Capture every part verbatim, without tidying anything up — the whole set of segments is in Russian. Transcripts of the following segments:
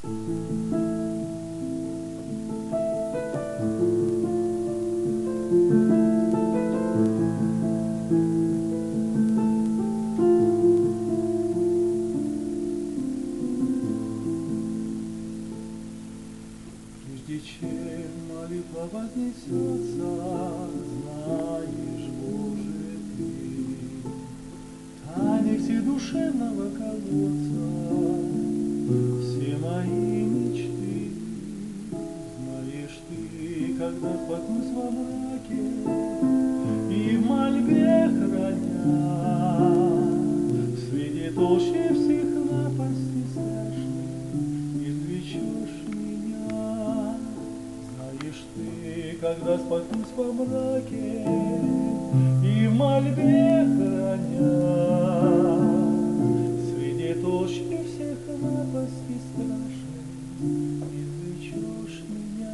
Прежде чем молитва вознесется, знаешь, Боже, Ты тайны все душевного колодца, все мои мечты. Знаешь Ты, когда споткнусь во мраке и в мольбе храня, в свете толще всех напасти страшных извлечешь меня. Знаешь Ты, когда споткнусь во мраке и в мольбе храня, среди толщи всех напасти страшных извлечешь меня.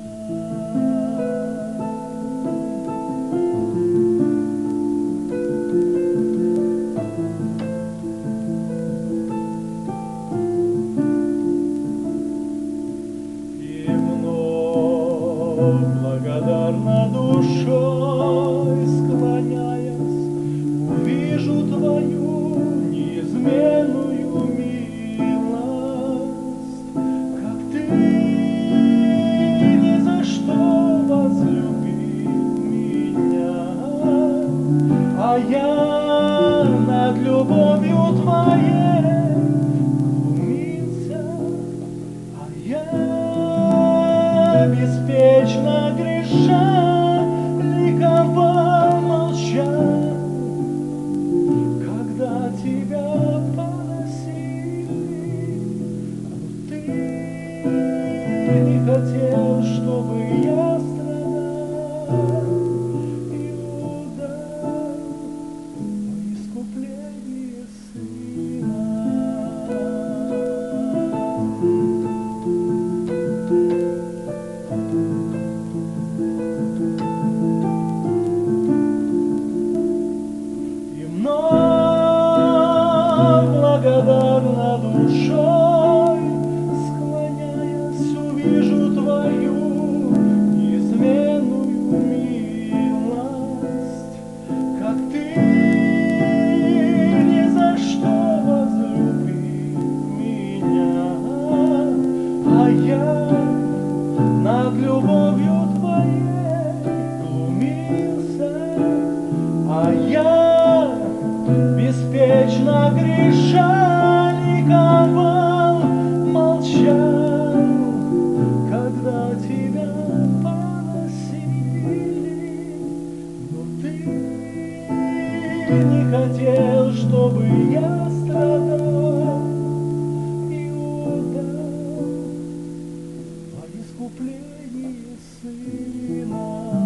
Благодарна душой склоняясь, увижу Твою неизменную милость, как Ты ни за что возлюбил меня, а я над любовью Твоей глумился, а я беспечно греша, ликовал, молчал, когда Тебя поносили. Но Ты не хотел, чтобы я страдал, и отдал во искупление Сына. Благодарна душой склоняясь, увижу Твою неизменную милость, как Ты ни за что возлюбил меня, а я над любовью Твоей глумился, а я беспечно греша, ликовал, молчал, когда Тебя поносили. Но Ты не хотел, чтобы я страдал, и отдал во искупление Сына.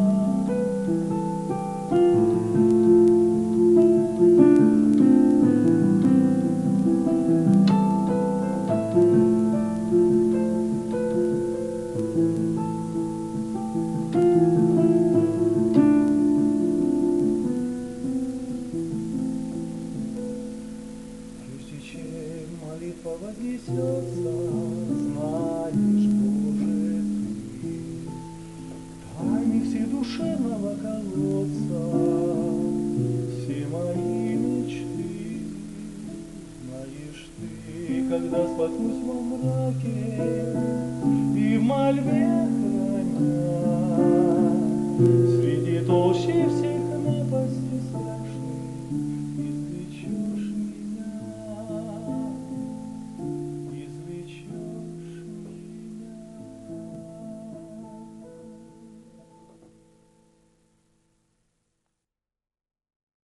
Прежде чем молитва вознесется, знаешь, Боже, Ты тайны все душевного колодца, все мои мечты. Знаешь Ты, когда споткнусь во мраке и в мольбе храня,